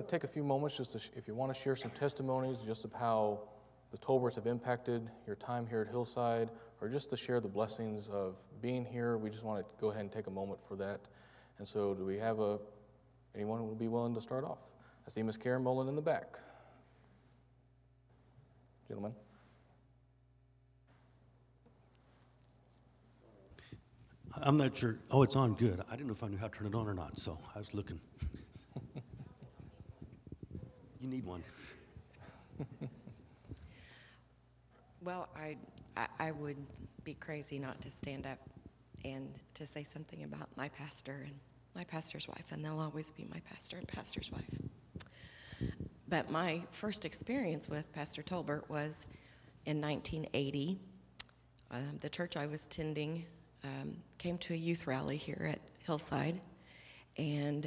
to take a few moments just to, if you want to share some testimonies just of how the Tolberts have impacted your time here at Hillside, or just to share the blessings of being here. We just want to go ahead and take a moment for that. And so do we have anyone who would be willing to start off? I see Miss Karen Mullen in the back. Gentlemen. I'm not sure. Oh, it's on. Good. I didn't know if I knew how to turn it on or not, so I was looking. You need one. Well, I would be crazy not to stand up and to say something about my pastor and my pastor's wife, and they'll always be my pastor and pastor's wife. But my first experience with Pastor Tolbert was in 1980. The church I was attending came to a youth rally here at Hillside, and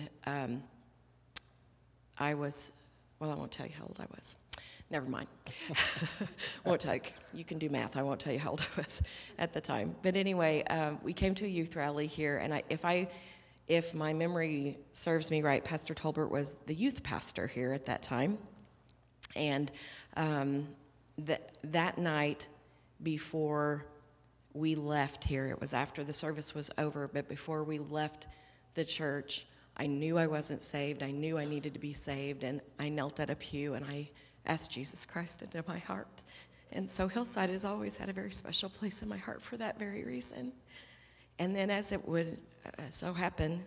I won't tell you how old I was. Never mind. Won't tell you. You can do math. I won't tell you how old I was at the time. But anyway, we came to a youth rally here, and if my memory serves me right, Pastor Tolbert was the youth pastor here at that time. And that night before we left here, it was after the service was over, but before we left the church, I knew I wasn't saved. I knew I needed to be saved, and I knelt at a pew, and I asked Jesus Christ into my heart. And so Hillside has always had a very special place in my heart for that very reason. And then as it would so happen,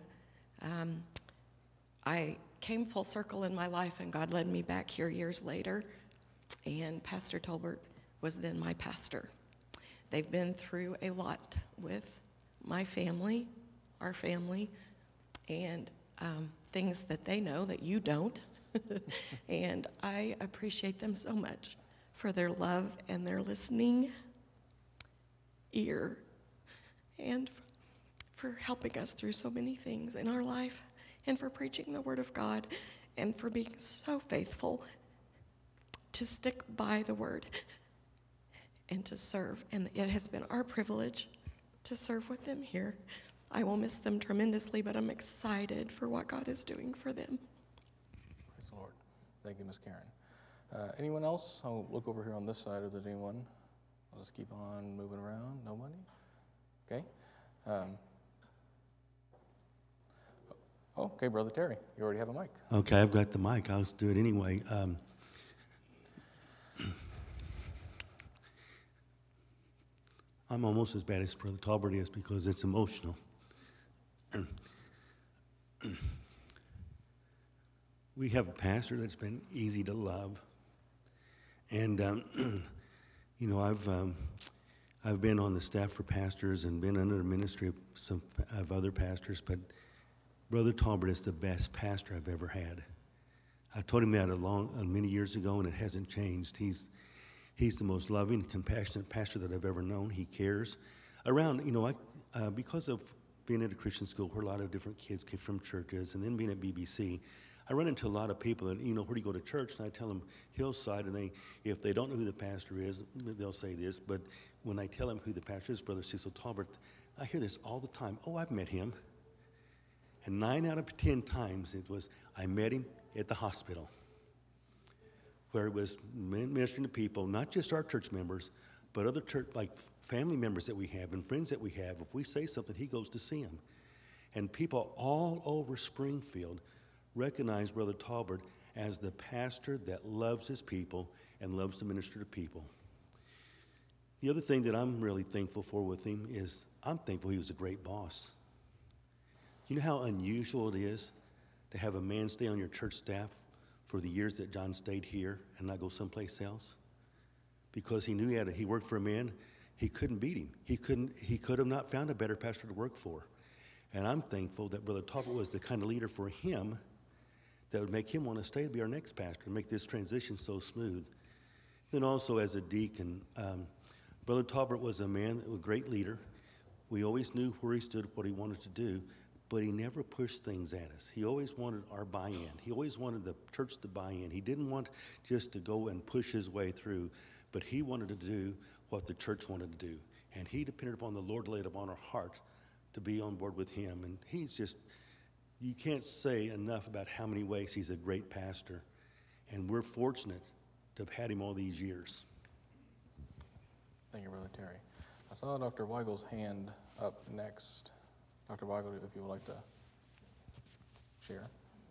I came full circle in my life, and God led me back here years later, and Pastor Tolbert was then my pastor. They've been through a lot with my family, our family, and things that they know that you don't. And I appreciate them so much for their love and their listening ear, and for helping us through so many things in our life, and for preaching the Word of God, and for being so faithful to stick by the Word and to serve. And it has been our privilege to serve with them here. I will miss them tremendously, but I'm excited for what God is doing for them. Praise the Lord. Thank you, Miss Karen. Anyone else? I'll look over here on this side. Is there anyone? I'll just keep on moving around. Nobody? Okay. Okay, Brother Terry, you already have a mic. Okay, I've got the mic. I'll do it anyway. I'm almost as bad as Brother Talbert is because it's emotional. We have a pastor that's been easy to love, and I've been on the staff for pastors and been under the ministry of some of other pastors, but Brother Talbert is the best pastor I've ever had. I told him that many years ago, and it hasn't changed. He's the most loving, compassionate pastor that I've ever known. He cares. Because of being at a Christian school where a lot of different kids came from churches, and then being at BBC, I run into a lot of people that, where do you go to church? And I tell them Hillside, and if they don't know who the pastor is, they'll say this. But when I tell them who the pastor is, Brother Cecil Talbert, I hear this all the time. Oh, I've met him. And 9 out of 10 times it was, I met him at the hospital, where it was ministering to people, not just our church members, but other church, like family members that we have and friends that we have. If we say something, he goes to see them. And people all over Springfield recognize Brother Talbert as the pastor that loves his people and loves to minister to people. The other thing that I'm really thankful for with him is I'm thankful he was a great boss. You know how unusual it is to have a man stay on your church staff for the years that John stayed here and not go someplace else? Because he knew he worked for a man, he couldn't beat him. He could have not found a better pastor to work for. And I'm thankful that Brother Talbert was the kind of leader for him that would make him want to stay to be our next pastor and make this transition so smooth. Then also as a deacon, Brother Talbert was a man that was a great leader. We always knew where he stood, what he wanted to do, but he never pushed things at us. He always wanted our buy-in. He always wanted the church to buy in. He didn't want just to go and push his way through, but he wanted to do what the church wanted to do. And he depended upon the Lord to lay it upon our heart to be on board with him. And he's just you can't say enough about how many ways he's a great pastor. And we're fortunate to have had him all these years. Thank you, Brother Terry. I saw Dr. Weigel's hand up next. Dr. Weigel, if you would like to share.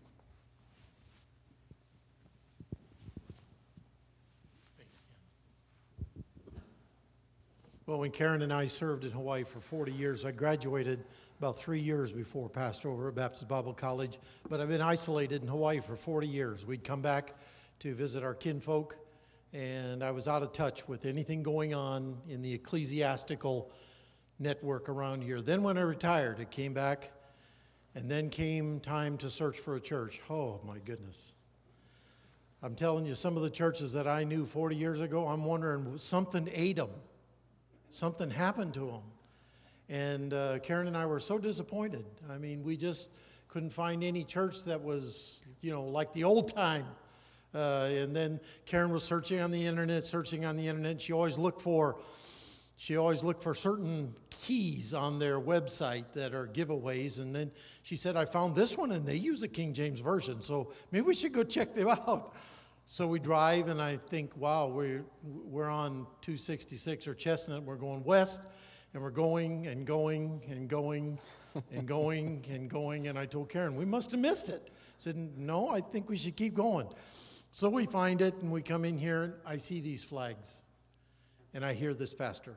Well, when Karen and I served in Hawaii for 40 years, I graduated about 3 years before pastor over at Baptist Bible College, but I've been isolated in Hawaii for 40 years. We'd come back to visit our kinfolk, and I was out of touch with anything going on in the ecclesiastical network around here. Then when I retired, it came back, and then came time to search for a church. Oh, my goodness. I'm telling you, some of the churches that I knew 40 years ago, I'm wondering, something ate them. Something happened to them. And Karen and I were so disappointed. I mean, we just couldn't find any church that was, like the old time. And then Karen was searching on the internet. She always looked for certain keys on their website that are giveaways. And then she said, I found this one, and they use a King James Version, so maybe we should go check them out. So we drive, and I think, wow, we're on 266 or Chestnut. We're going west, and we're going and going and going and going and going. And I told Karen, we must have missed it. I said, no, I think we should keep going. So we find it, and we come in here, and I see these flags, and I hear this pastor.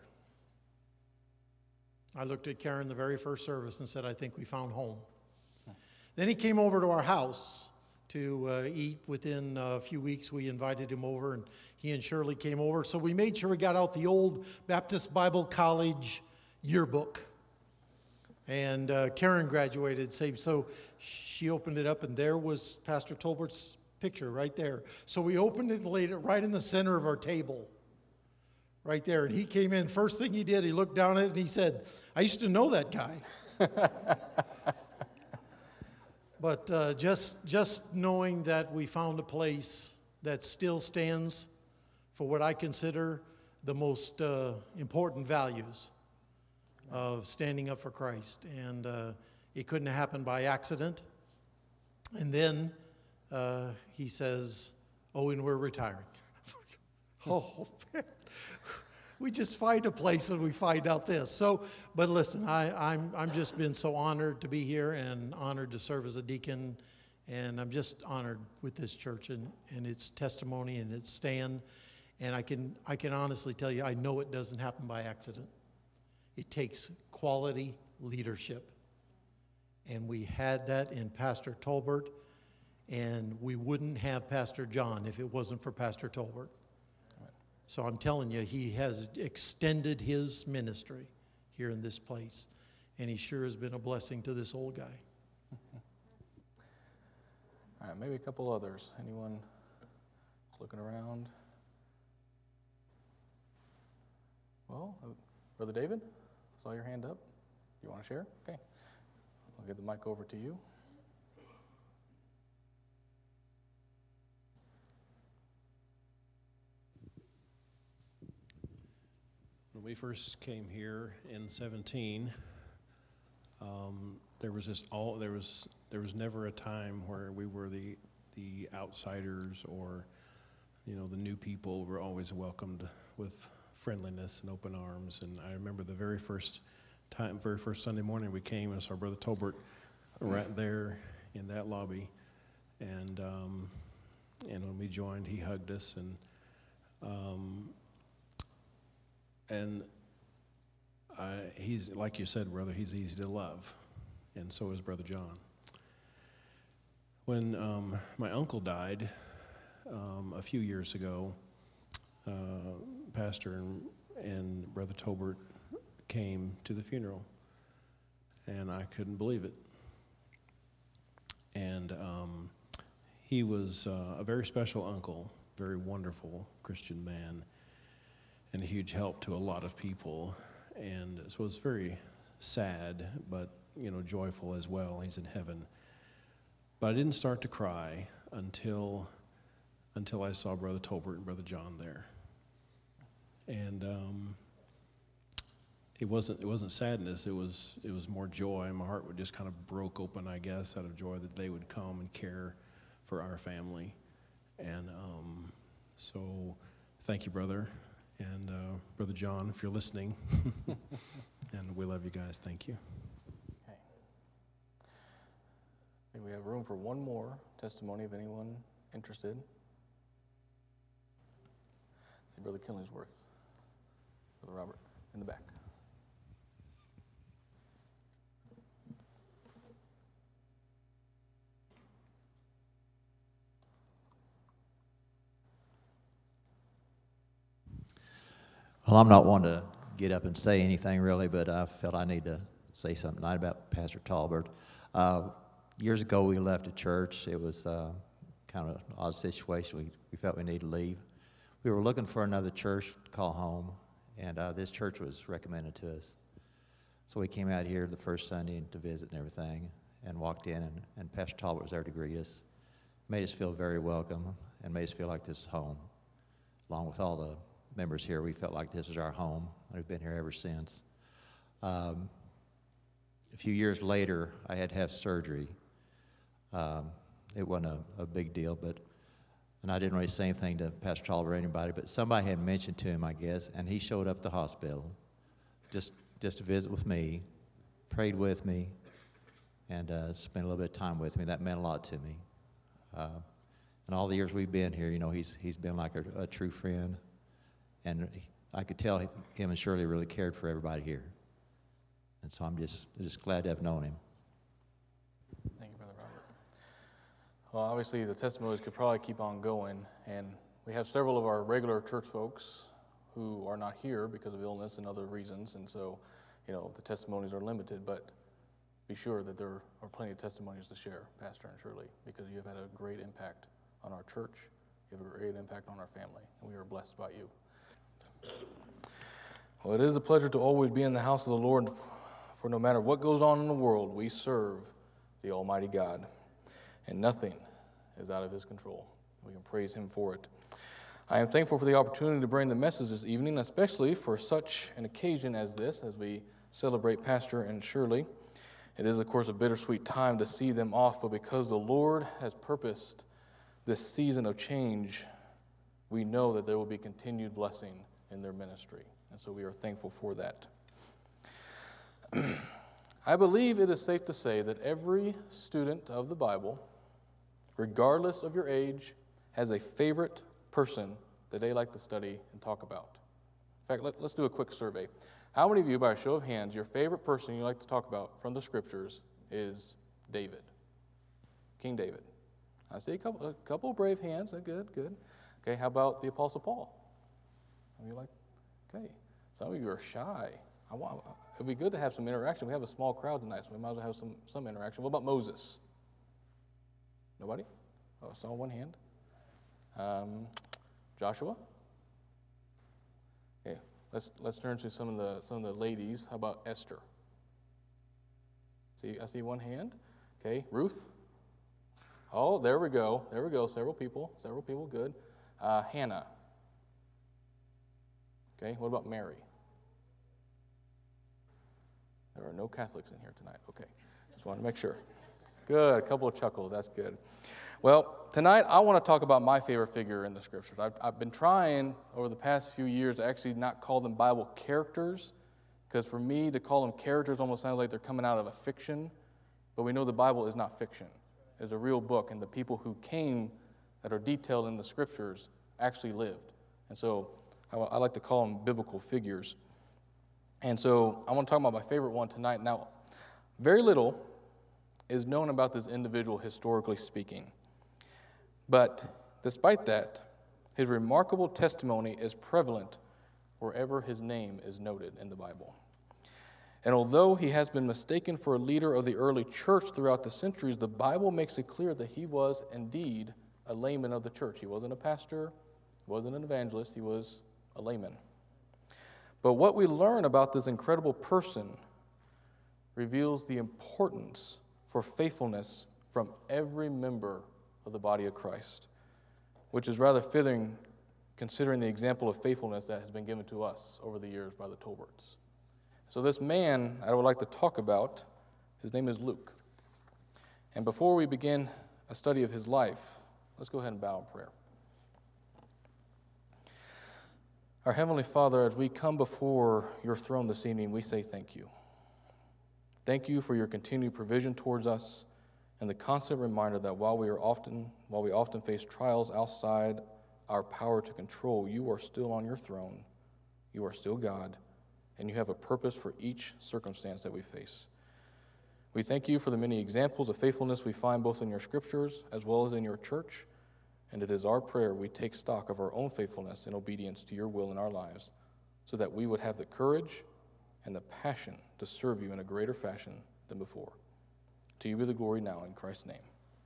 I looked at Karen the very first service and said, I think we found home. Then he came over to our house to eat. Within a few weeks, we invited him over, and he and Shirley came over. So we made sure we got out the old Baptist Bible College yearbook. And Karen graduated, so she opened it up, and there was Pastor Tolbert's picture right there. So we opened it and laid it right in the center of our table, right there. And he came in, first thing he did, he looked down at it, and he said, I used to know that guy. But just knowing that we found a place that still stands for what I consider the most important values of standing up for Christ. And it couldn't have happened by accident. And then he says, and we're retiring. Oh, man. We just find a place and we find out this. So, but listen, I'm just been so honored to be here and honored to serve as a deacon, and I'm just honored with this church and its testimony and its stand. And I can honestly tell you, I know it doesn't happen by accident. It takes quality leadership, and we had that in Pastor Tolbert, and we wouldn't have Pastor John if it wasn't for Pastor Tolbert. So I'm telling you, he has extended his ministry here in this place, and he sure has been a blessing to this old guy. All right, maybe a couple others. Anyone looking around? Well, Brother David, saw your hand up. You want to share? Okay. I'll give the mic over to you. When we first came here in 17, there was never a time where we were the outsiders or the new people. Were always welcomed with friendliness and open arms. And I remember the very first Sunday morning we came and saw Brother Tolbert right there in that lobby, and when we joined, he hugged us and he's, like you said, brother, he's easy to love, and so is Brother John. When my uncle died a few years ago, Pastor and Brother Tolbert came to the funeral, and I couldn't believe it. And he was a very special uncle, very wonderful Christian man, and a huge help to a lot of people. And so it was very sad, but joyful as well. He's in heaven. But I didn't start to cry until I saw Brother Tolbert and Brother John there. And it wasn't sadness. It was more joy. My heart would just kind of broke open, I guess, out of joy that they would come and care for our family. And so thank you, brother, and Brother John, if you're listening. And we love you guys. Thank you. Okay. I think we have room for one more testimony of anyone interested. See Brother Killingsworth. Brother Robert, in the back. Well, I'm not one to get up and say anything really, but I felt I need to say something tonight about Pastor Talbert. Years ago, we left a church. It was kind of an odd situation. We felt we needed to leave. We were looking for another church to call home, and this church was recommended to us. So we came out here the first Sunday to visit and everything, and walked in, and Pastor Talbert was there to greet us. Made us feel very welcome, and made us feel like this is home. Along with all the members here, we felt like this was our home. We've been here ever since. A few years later, I had to have surgery. It wasn't a big deal, and I didn't really say anything to Pastor Talbot or anybody, but somebody had mentioned to him, I guess, and he showed up at the hospital just to visit with me, prayed with me, and spent a little bit of time with me. That meant a lot to me. And all the years we've been here, he's been like a true friend. And I could tell him and Shirley really cared for everybody here. And so I'm just glad to have known him. Thank you, Brother Robert. Well, obviously the testimonies could probably keep on going, and we have several of our regular church folks who are not here because of illness and other reasons, and so, the testimonies are limited, but be sure that there are plenty of testimonies to share, Pastor and Shirley, because you have had a great impact on our church, you have a great impact on our family, and we are blessed by you. Well, it is a pleasure to always be in the house of the Lord, for no matter what goes on in the world, we serve the Almighty God, and nothing is out of His control. We can praise Him for it. I am thankful for the opportunity to bring the message this evening, especially for such an occasion as this, as we celebrate Pastor and Shirley. It is, of course, a bittersweet time to see them off, but because the Lord has purposed this season of change, we know that there will be continued blessing in their ministry, and so we are thankful for that. I believe it is safe to say that every student of the Bible, regardless of your age, has a favorite person that they like to study and talk about. In fact, let's do a quick survey. How many of you, by a show of hands, your favorite person you like to talk about from the Scriptures is David, King David? I see a couple of brave hands. Good. Okay, how about the Apostle Paul? Okay, some of you are shy. It'd be good to have some interaction. We have a small crowd tonight, so we might as well have some interaction. What about Moses? Nobody? Oh, I saw one hand. Joshua? Okay, let's turn to some of the ladies. How about Esther? I see one hand. Okay, Ruth? Oh, there we go. Several people, good. Hannah? Okay, what about Mary? There are no Catholics in here tonight. Okay, just wanted to make sure. Good, a couple of chuckles, that's good. Well, tonight I want to talk about my favorite figure in the Scriptures. I've been trying over the past few years to actually not call them Bible characters, because for me to call them characters almost sounds like they're coming out of a fiction, but we know the Bible is not fiction. It's a real book, and the people who came that are detailed in the Scriptures actually lived. And so I like to call them biblical figures. And so I want to talk about my favorite one tonight. Now, very little is known about this individual historically speaking. But despite that, his remarkable testimony is prevalent wherever his name is noted in the Bible. And although he has been mistaken for a leader of the early church throughout the centuries, the Bible makes it clear that he was indeed a layman of the church. He wasn't a pastor, he wasn't an evangelist, he was a layman. But what we learn about this incredible person reveals the importance for faithfulness from every member of the body of Christ, which is rather fitting considering the example of faithfulness that has been given to us over the years by the Tolberts. So this man I would like to talk about, his name is Luke. And before we begin a study of his life, let's go ahead and bow in prayer. Our Heavenly Father, as we come before your throne this evening, we say thank you. Thank you for your continued provision towards us and the constant reminder that while we often face trials outside our power to control, you are still on your throne, you are still God, and you have a purpose for each circumstance that we face. We thank you for the many examples of faithfulness we find both in your scriptures as well as in your church, and it is our prayer we take stock of our own faithfulness and obedience to your will in our lives so that we would have the courage and the passion to serve you in a greater fashion than before. To you be the glory now in Christ's name.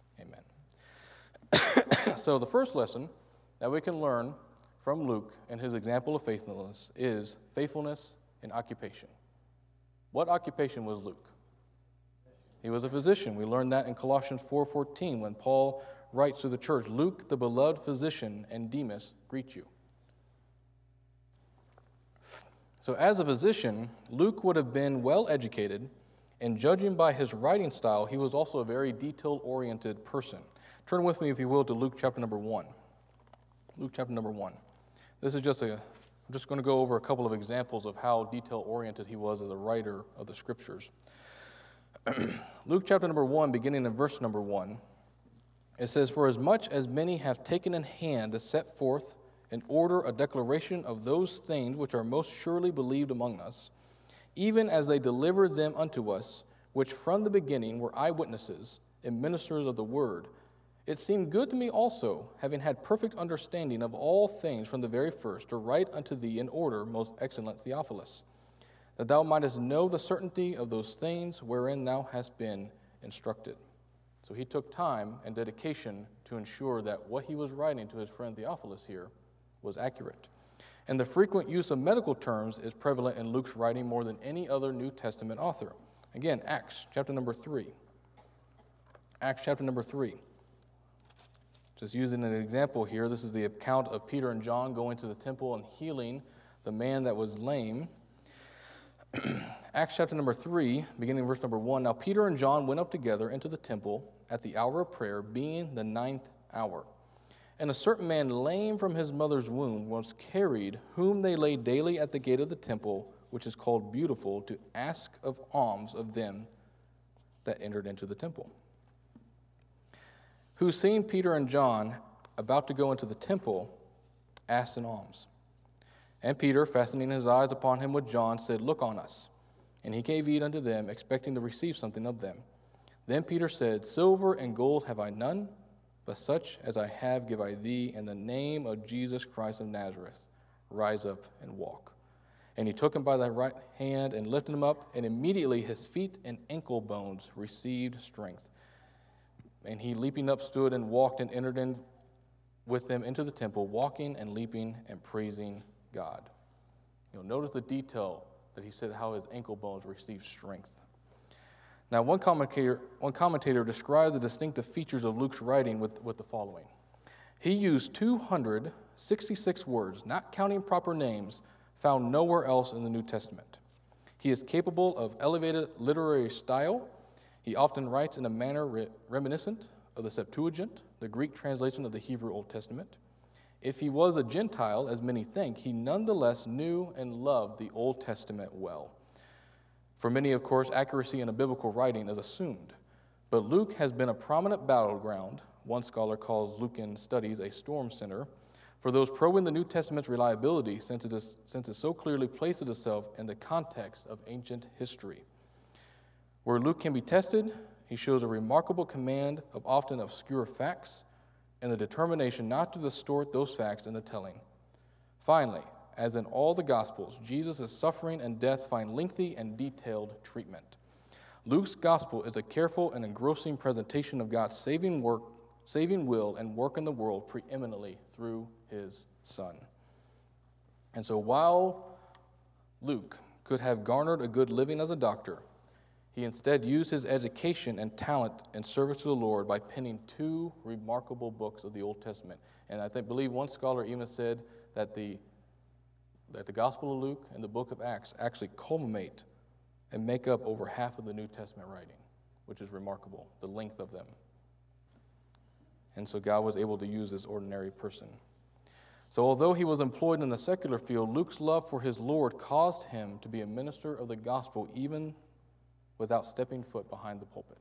Amen. So the first lesson that we can learn from Luke and his example of faithfulness is faithfulness in occupation. What occupation was Luke? He was a physician. We learned that in Colossians 4:14 when Paul writes to the church, Luke, the beloved physician, and Demas greet you. So as a physician, Luke would have been well educated, and judging by his writing style, he was also a very detail-oriented person. Turn with me, if you will, to Luke chapter number 1. Luke chapter number 1. This is I'm just going to go over a couple of examples of how detail-oriented he was as a writer of the scriptures. Luke chapter number 1, beginning in verse number 1, it says, For as much as many have taken in hand to set forth in order a declaration of those things which are most surely believed among us, even as they delivered them unto us, which from the beginning were eyewitnesses and ministers of the word, it seemed good to me also, having had perfect understanding of all things from the very first, to write unto thee in order, most excellent Theophilus, that thou mightest know the certainty of those things wherein thou hast been instructed. So he took time and dedication to ensure that what he was writing to his friend Theophilus here was accurate. And the frequent use of medical terms is prevalent in Luke's writing more than any other New Testament author. Again, Acts chapter number 3. Acts chapter number 3. Just using an example here, this is the account of Peter and John going to the temple and healing the man that was lame. Acts chapter number 3, beginning verse number 1. Now Peter and John went up together into the temple at the hour of prayer, being the 9th hour. And a certain man lame from his mother's womb was carried, whom they laid daily at the gate of the temple, which is called Beautiful, to ask of alms of them that entered into the temple. Who, seeing Peter and John about to go into the temple, asked an alms. And Peter, fastening his eyes upon him with John, said, Look on us. And he gave heed unto them, expecting to receive something of them. Then Peter said, Silver and gold have I none, but such as I have give I thee. In the name of Jesus Christ of Nazareth, rise up and walk. And he took him by the right hand and lifted him up, and immediately his feet and ankle bones received strength. And he, leaping up, stood and walked and entered in with them into the temple, walking and leaping and praising God. Notice the detail that he said how his ankle bones received strength. Now, one commentator described the distinctive features of Luke's writing with the following. He used 266 words, not counting proper names, found nowhere else in the New Testament. He is capable of elevated literary style. He often writes in a manner reminiscent of the Septuagint, the Greek translation of the Hebrew Old Testament. If he was a Gentile, as many think, he nonetheless knew and loved the Old Testament well. For many, of course, accuracy in a biblical writing is assumed, but Luke has been a prominent battleground. One scholar calls Lucan studies a storm center for those probing the New Testament's reliability, since it so clearly places itself in the context of ancient history. Where Luke can be tested, he shows a remarkable command of often obscure facts and the determination not to distort those facts in the telling. Finally, as in all the Gospels, Jesus' suffering and death find lengthy and detailed treatment. Luke's Gospel is a careful and engrossing presentation of God's saving will and work in the world preeminently through his Son. And so while Luke could have garnered a good living as a doctor, he instead used his education and talent in service to the Lord by penning 2 remarkable books of the Old Testament. And I believe one scholar even said that the Gospel of Luke and the book of Acts actually culminate and make up over half of the New Testament writing, which is remarkable, the length of them. And so God was able to use this ordinary person. So although he was employed in the secular field, Luke's love for his Lord caused him to be a minister of the gospel even without stepping foot behind the pulpit.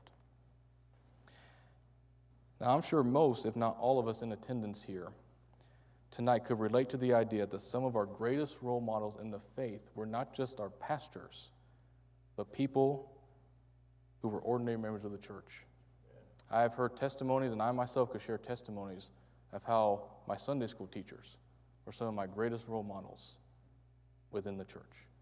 Now, I'm sure most, if not all of us in attendance here tonight could relate to the idea that some of our greatest role models in the faith were not just our pastors, but people who were ordinary members of the church. I have heard testimonies, and I myself could share testimonies of how my Sunday school teachers were some of my greatest role models within the church.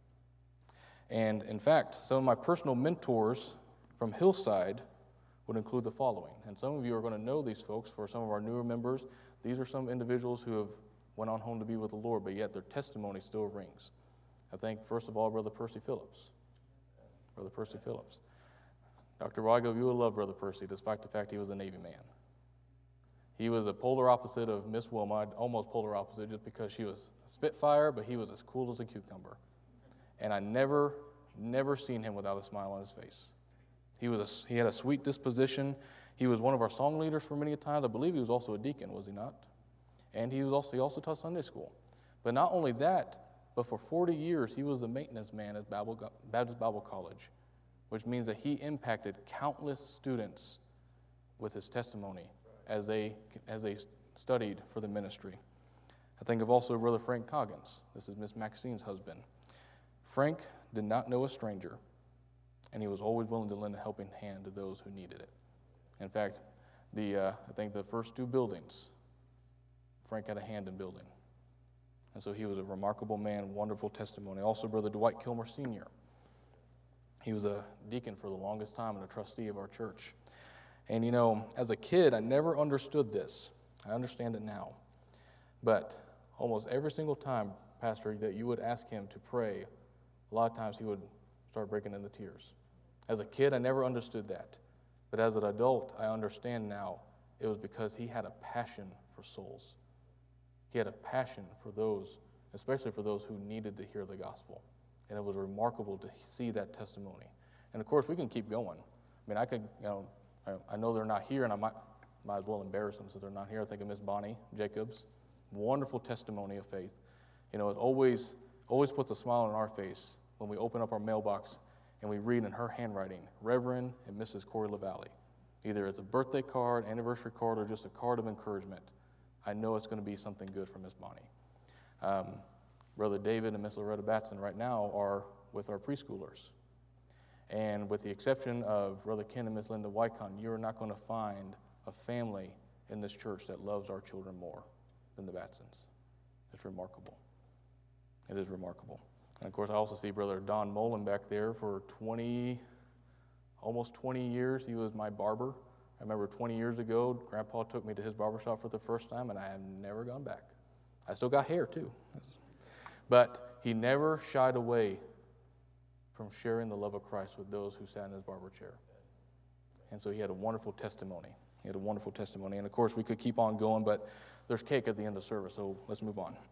And in fact, some of my personal mentors from Hillside would include the following. And some of you are going to know these folks. For some of our newer members, these are some individuals who have went on home to be with the Lord, but yet their testimony still rings. I think, first of all, Brother Percy Phillips. Brother Percy Phillips. Dr. Rigo, you will love Brother Percy, despite the fact he was a Navy man. He was a polar opposite of Miss Wilma, almost polar opposite, just because she was a Spitfire, but he was as cool as a cucumber. And I never seen him without a smile on his face. He had a sweet disposition. He was one of our song leaders for many a time. I believe he was also a deacon, was he not? And he also taught Sunday school. But not only that, but for 40 years he was the maintenance man at Baptist Bible College, which means that he impacted countless students with his testimony as they studied for the ministry. I think of also Brother Frank Coggins. This is Miss Maxine's husband. Frank did not know a stranger, and he was always willing to lend a helping hand to those who needed it. In fact, I think the first 2 buildings, Frank had a hand in building. And so he was a remarkable man, wonderful testimony. Also, Brother Dwight Kilmer Sr. He was a deacon for the longest time and a trustee of our church. And as a kid, I never understood this. I understand it now. But almost every single time, Pastor, that you would ask him to pray, a lot of times he would start breaking into tears. As a kid, I never understood that. But as an adult, I understand now it was because he had a passion for souls. He had a passion for those, especially for those who needed to hear the gospel. And it was remarkable to see that testimony. And of course, we can keep going. I mean, I know they're not here, and I might as well embarrass them since they're not here. I think of Miss Bonnie Jacobs. Wonderful testimony of faith. It always puts a smile on our face when we open up our mailbox and we read in her handwriting, Reverend and Mrs. Corey LaValle. Either it's a birthday card, anniversary card, or just a card of encouragement. I know it's going to be something good for Miss Bonnie. Brother David and Miss Loretta Batson right now are with our preschoolers. And with the exception of Brother Ken and Miss Linda Wycon, you're not going to find a family in this church that loves our children more than the Batsons. It's remarkable. It is remarkable. And of course, I also see Brother Don Mullen back there for almost 20 years. He was my barber. I remember 20 years ago, Grandpa took me to his barbershop for the first time, and I have never gone back. I still got hair, too. But he never shied away from sharing the love of Christ with those who sat in his barber chair. And so he had a wonderful testimony. And of course, we could keep on going, but there's cake at the end of service, so let's move on.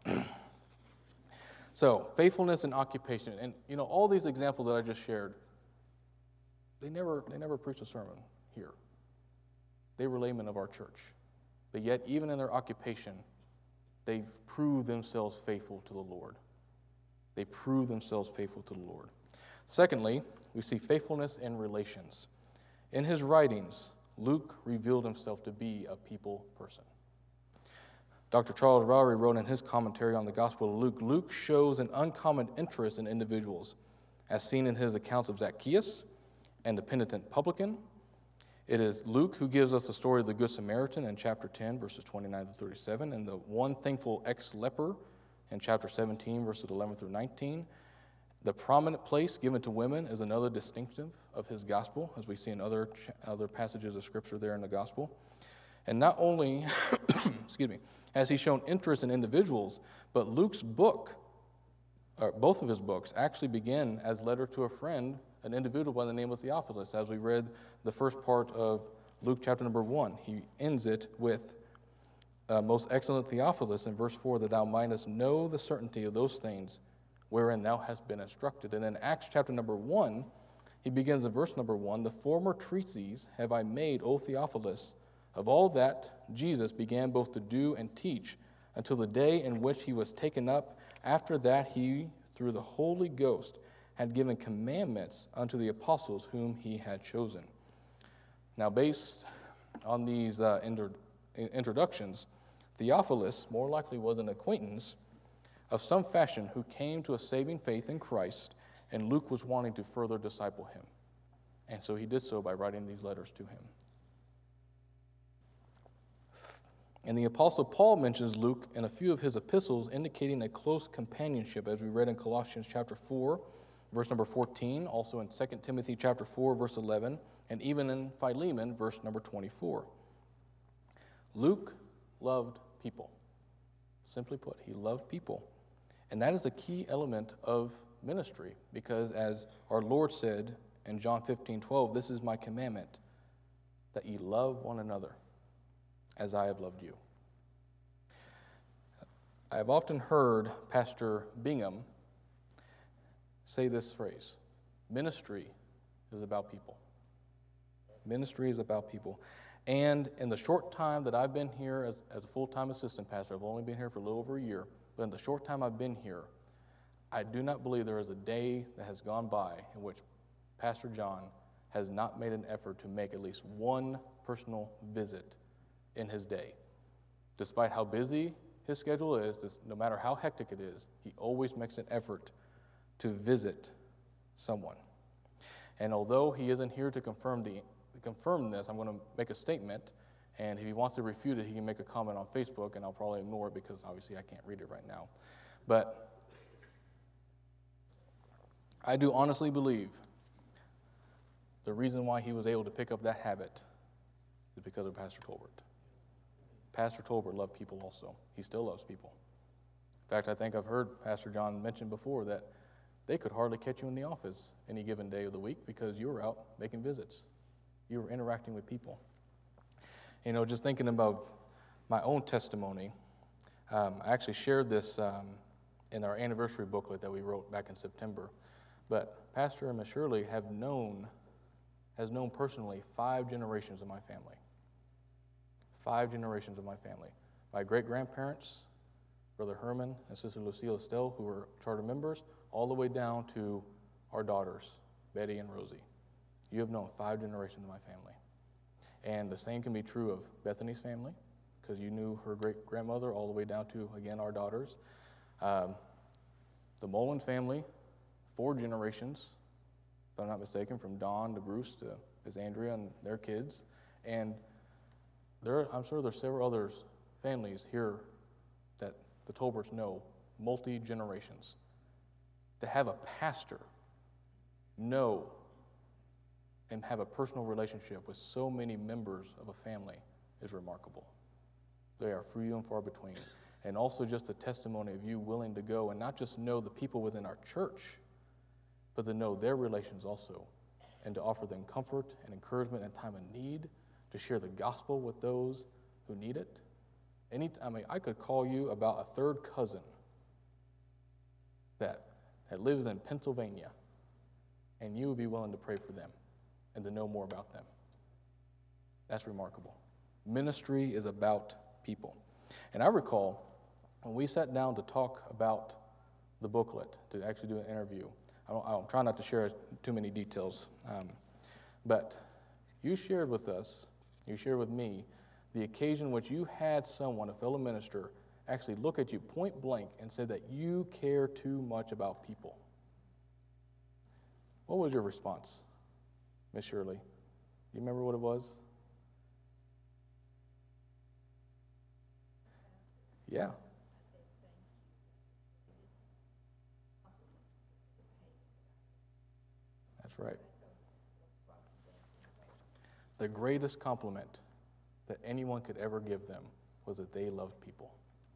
So, faithfulness and occupation. And, all these examples that I just shared, they never preached a sermon here. They were laymen of our church. But yet, even in their occupation, they proved themselves faithful to the Lord. They proved themselves faithful to the Lord. Secondly, we see faithfulness in relations. In his writings, Luke revealed himself to be a people person. Dr. Charles Rowry wrote in his commentary on the Gospel of Luke shows an uncommon interest in individuals, as seen in his accounts of Zacchaeus and the penitent publican. It is Luke who gives us the story of the Good Samaritan in chapter 10, verses 29 to 37, and the one thankful ex-leper in chapter 17, verses 11 through 19. The prominent place given to women is another distinctive of his gospel, as we see in other passages of Scripture there in the gospel. And not only, has he shown interest in individuals, but Luke's book, or both of his books, actually begin as letter to a friend, an individual by the name of Theophilus. As we read the first part of Luke chapter number 1, he ends it with, most excellent Theophilus, in verse 4, that thou mightest know the certainty of those things wherein thou hast been instructed. And then Acts chapter number 1, He begins in verse number 1, "The former treatises have I made, O Theophilus, of all that Jesus began both to do and teach, until the day in which he was taken up. After that he, through the Holy Ghost, had given commandments unto the apostles whom he had chosen." Now, based on these introductions, Theophilus more likely was an acquaintance of some fashion who came to a saving faith in Christ, and Luke was wanting to further disciple him. And so he did so by writing these letters to him. And the Apostle Paul mentions Luke in a few of his epistles, indicating a close companionship, as we read in Colossians chapter 4, verse number 14, also in 2 Timothy chapter 4, verse 11, and even in Philemon, verse number 24. Luke loved people. Simply put, he loved people. And that is a key element of ministry, because as our Lord said in John 15:12, "This is my commandment, that ye love one another as I have loved you." I have often heard Pastor Bingham say this phrase: ministry is about people. Ministry is about people. And in the short time that I've been here as a full-time assistant pastor, I've only been here for a little over a year, but in the short time I've been here, I do not believe there is a day that has gone by in which Pastor John has not made an effort to make at least one personal visit in his day. Despite how busy his schedule is, no matter how hectic it is, he always makes an effort to visit someone. And although he isn't here to confirm this, I'm going to make a statement, and if he wants to refute it, he can make a comment on Facebook, and I'll probably ignore it because obviously I can't read it right now. But I do honestly believe the reason why he was able to pick up that habit is because of Pastor Tolbert. Pastor Tolbert loved people also. He still loves people. In fact, I think I've heard Pastor John mention before that they could hardly catch you in the office any given day of the week because you were out making visits. You were interacting with people. You know, just thinking about my own testimony, I actually shared this in our anniversary booklet that we wrote back in September. But Pastor and Miss Shirley has known personally 5 generations of my family. 5 generations of my family. My great-grandparents, Brother Herman and Sister Lucille Estelle, who were charter members, all the way down to our daughters, Betty and Rosie. You have known 5 generations of my family. And the same can be true of Bethany's family, because you knew her great-grandmother all the way down to, again, our daughters. The Mullen family, 4 generations, if I'm not mistaken, from Dawn to Bruce to Miss Andrea and their kids. And I'm sure there's several other families here that the Tolberts know, multi-generations. To have a pastor know and have a personal relationship with so many members of a family is remarkable. They are few and far between. And also just a testimony of you willing to go and not just know the people within our church, but to know their relations also, and to offer them comfort and encouragement in time of need, to share the gospel with those who need it. I could call you about a third cousin that lives in Pennsylvania, and you would be willing to pray for them and to know more about them. That's remarkable. Ministry is about people. And I recall when we sat down to talk about the booklet, to actually do an interview, I'm trying not to share too many details, but you shared with me, the occasion which you had someone, a fellow minister, actually look at you point blank and said that you care too much about people. What was your response, Miss Shirley? Do you remember what it was? Yeah. That's right. The greatest compliment that anyone could ever give them was that they loved people.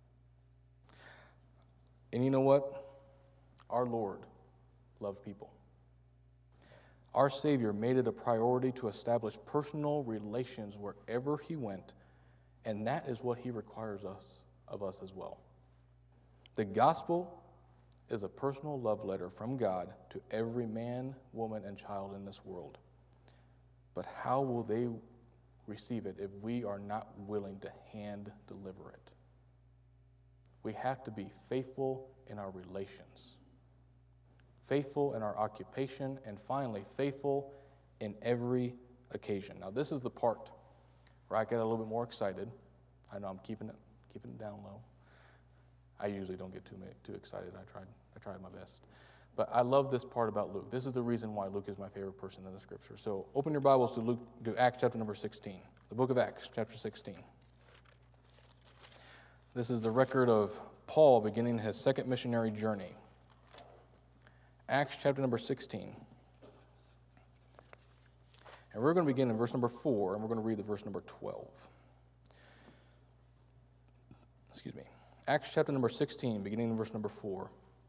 And you know what? Our Lord loved people. Our Savior made it a priority to establish personal relations wherever he went, and that is what he requires of us as well. The gospel is a personal love letter from God to every man, woman, and child in this world. But how will they receive it if we are not willing to hand deliver it? We have to be faithful in our relations, faithful in our occupation, and finally, faithful in every occasion. Now, this is the part where I get a little bit more excited. I know I'm keeping it down low. I usually don't get too excited. I tried my best. But I love this part about Luke. This is the reason why Luke is my favorite person in the Scripture. So open your Bibles to Acts chapter number 16. The book of Acts, chapter 16. This is the record of Paul beginning his second missionary journey. Acts chapter number 16. And we're going to begin in verse number 4, and we're going to read the verse number 12. Excuse me. Acts chapter number 16, beginning in verse number 4.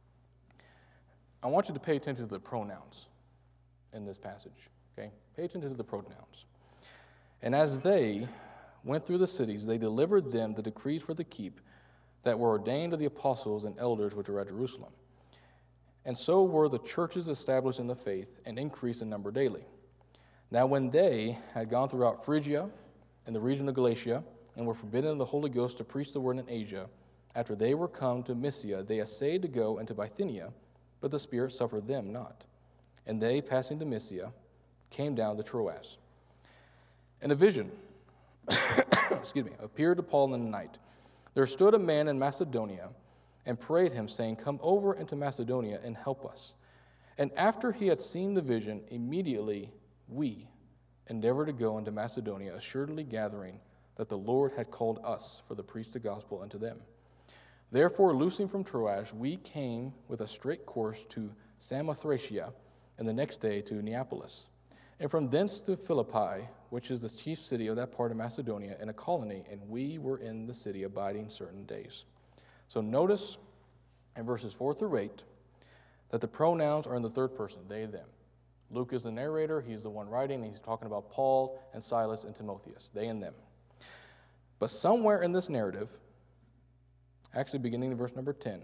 I want you to pay attention to the pronouns in this passage, okay? Pay attention to the pronouns. And as they went through the cities, they delivered them the decrees for the keep that were ordained to the apostles and elders which were at Jerusalem. And so were the churches established in the faith and increased in number daily. Now when they had gone throughout Phrygia and the region of Galatia and were forbidden of the Holy Ghost to preach the word in Asia, after they were come to Mysia, they essayed to go into Bithynia, but the Spirit suffered them not. And they, passing to Mysia, came down to Troas. And a vision appeared to Paul in the night. There stood a man in Macedonia and prayed him, saying, Come over into Macedonia and help us. And after he had seen the vision, immediately we endeavored to go into Macedonia, assuredly gathering that the Lord had called us for the preach the gospel unto them. Therefore, loosing from Troas, we came with a straight course to Samothracia, and the next day to Neapolis. And from thence to Philippi, which is the chief city of that part of Macedonia, in a colony, and we were in the city abiding certain days. So notice in verses 4 through 8 that the pronouns are in the third person, they, them. Luke is the narrator, he's the one writing, and he's talking about Paul and Silas and Timotheus, they and them. But somewhere in this narrative, actually beginning in verse number 10,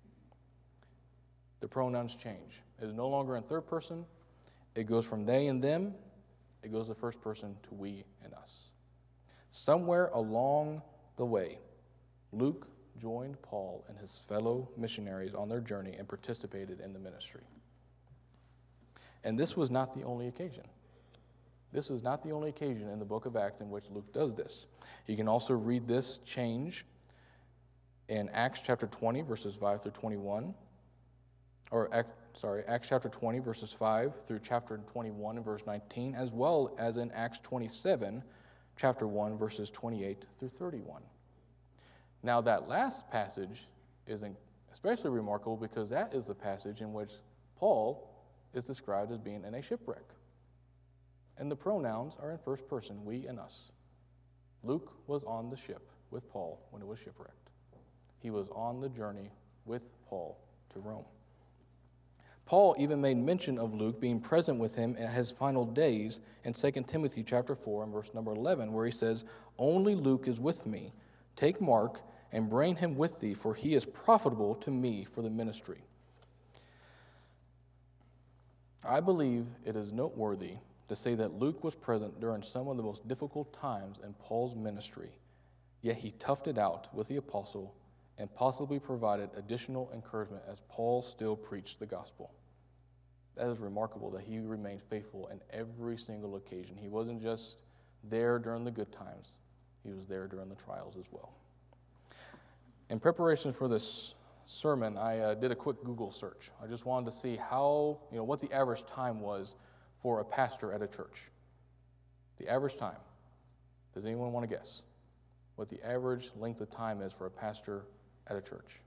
the pronouns change. It is no longer in third person. It goes from they and them. It goes to first person to we and us. Somewhere along the way, Luke joined Paul and his fellow missionaries on their journey and participated in the ministry. And this was not the only occasion. This is not the only occasion in the book of Acts in which Luke does this. You can also read this change in Acts chapter 20, verses 5 through 21. Acts chapter 20, verses 5 through chapter 21 and verse 19, as well as in Acts 27, chapter 1, verses 28 through 31. Now, that last passage is especially remarkable because that is the passage in which Paul is described as being in a shipwreck. And the pronouns are in first person, we and us. Luke was on the ship with Paul when it was shipwrecked. He was on the journey with Paul to Rome. Paul even made mention of Luke being present with him at his final days in 2 Timothy chapter 4 and verse number 11, where he says, Only Luke is with me. Take Mark and bring him with thee, for he is profitable to me for the ministry. I believe it is noteworthy to say that Luke was present during some of the most difficult times in Paul's ministry, yet he toughed it out with the apostle and possibly provided additional encouragement as Paul still preached the gospel. That is remarkable that he remained faithful in every single occasion. He wasn't just there during the good times, he was there during the trials as well. In preparation for this sermon, I did a quick Google search. I just wanted to see what the average time was for a pastor at a church. The average time. Does anyone want to guess what the average length of time is for a pastor at a church?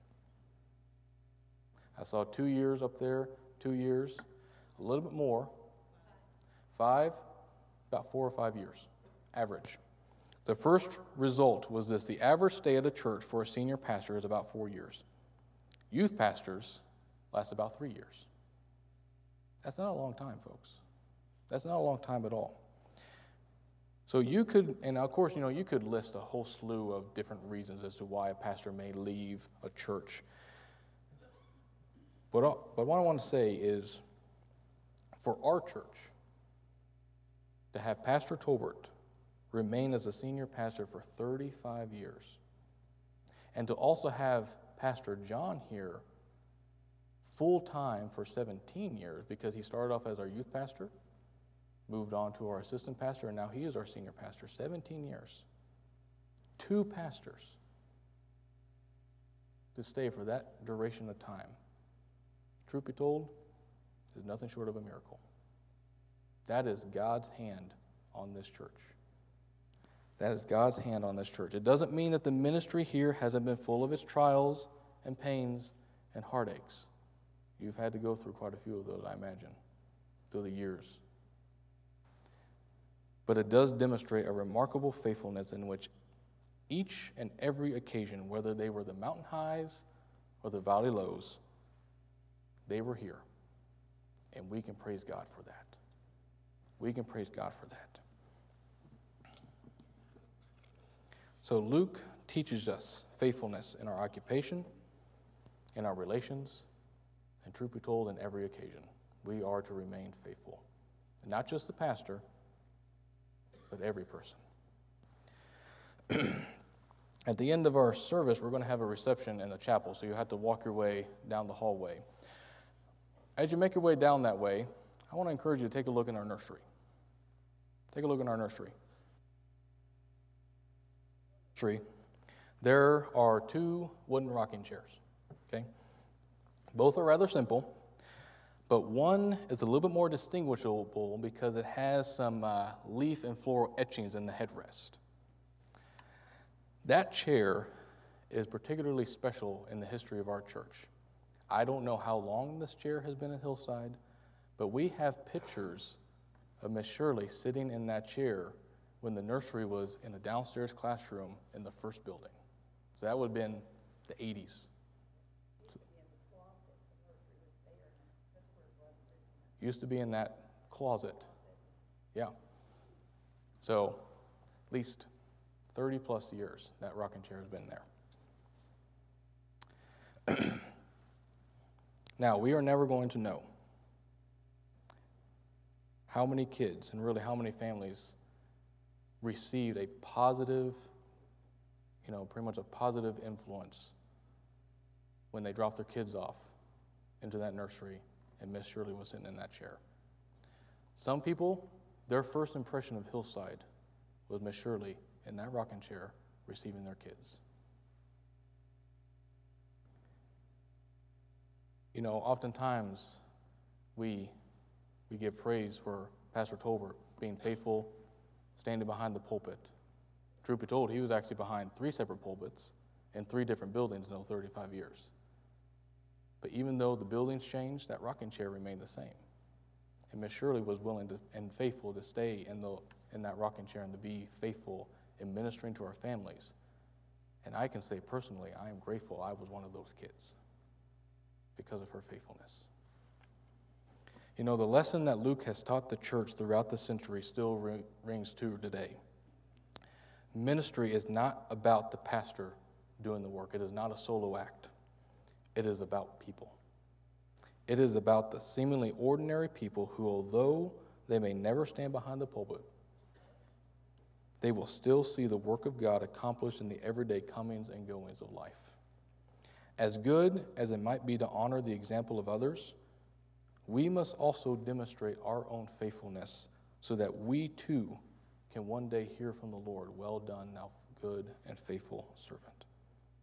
I saw 2 years up there, 2 years, a little bit more. 5, about 4 or 5 years, average. The first result was this: the average stay at a church for a senior pastor is about 4 years. Youth pastors last about 3 years. That's not a long time, folks. That's not a long time at all. So you could, and of course, you could list a whole slew of different reasons as to why a pastor may leave a church. But what I want to say is, for our church to have Pastor Tolbert remain as a senior pastor for 35 years, and to also have Pastor John here full-time for 17 years, because he started off as our youth pastor, moved on to our assistant pastor, and now he is our senior pastor, 17 years. 2 pastors to stay for that duration of time. Truth be told, is nothing short of a miracle. That is God's hand on this church. That is God's hand on this church. It doesn't mean that the ministry here hasn't been full of its trials and pains and heartaches. You've had to go through quite a few of those, I imagine, through the years. But it does demonstrate a remarkable faithfulness in which each and every occasion, whether they were the mountain highs or the valley lows, they were here. And we can praise God for that. We can praise God for that. So Luke teaches us faithfulness in our occupation, in our relations, and truth be told, in every occasion. We are to remain faithful. And not just the pastor, but every person. At the end of our service, we're going to have a reception in the chapel, so you have to walk your way down the hallway. As you make your way down that way, I want to encourage you to take a look in our nursery. Take a look in our nursery. There are 2 wooden rocking chairs, okay? Both are rather simple, but one is a little bit more distinguishable because it has some leaf and floral etchings in the headrest. That chair is particularly special in the history of our church. I don't know how long this chair has been at Hillside, but we have pictures of Miss Shirley sitting in that chair when the nursery was in a downstairs classroom in the first building. So that would have been the 80s. Used to be in that closet. Yeah. So at least 30 plus years that rocking chair has been there. Now, we are never going to know how many kids and really how many families received a positive, pretty much a positive influence when they dropped their kids off into that nursery and Miss Shirley was sitting in that chair. Some people, their first impression of Hillside was Miss Shirley in that rocking chair receiving their kids. Oftentimes we give praise for Pastor Tolbert being faithful, standing behind the pulpit. Truth be told, he was actually behind 3 separate pulpits in 3 different buildings in those 35 years. But even though the buildings changed, that rocking chair remained the same. And Miss Shirley was willing to and faithful to stay in that rocking chair and to be faithful in ministering to our families. And I can say personally, I am grateful I was one of those kids because of her faithfulness. The lesson that Luke has taught the church throughout the century still rings true today. Ministry is not about the pastor doing the work. It is not a solo act. It is about people. It is about the seemingly ordinary people who, although they may never stand behind the pulpit, they will still see the work of God accomplished in the everyday comings and goings of life. As good as it might be to honor the example of others, we must also demonstrate our own faithfulness so that we too can one day hear from the Lord, "Well done, thou good and faithful servant."